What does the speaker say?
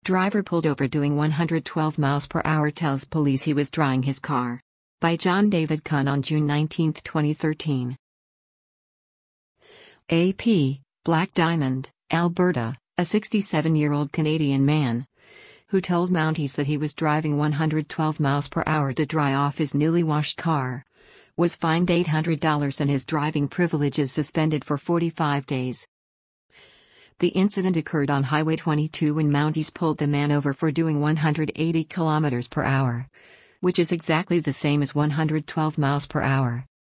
Driver pulled over doing 112 miles per hour tells police he was drying his car. By John David Kahn on June 19, 2013. AP, Black Diamond, Alberta, a 67-year-old Canadian man who told Mounties that he was driving 112 miles per hour to dry off his newly washed car, was fined $800 and his driving privileges suspended for 45 days. The incident occurred on Highway 22 when Mounties pulled the man over for doing 180 kilometers per hour, which is exactly the same as 112 miles per hour.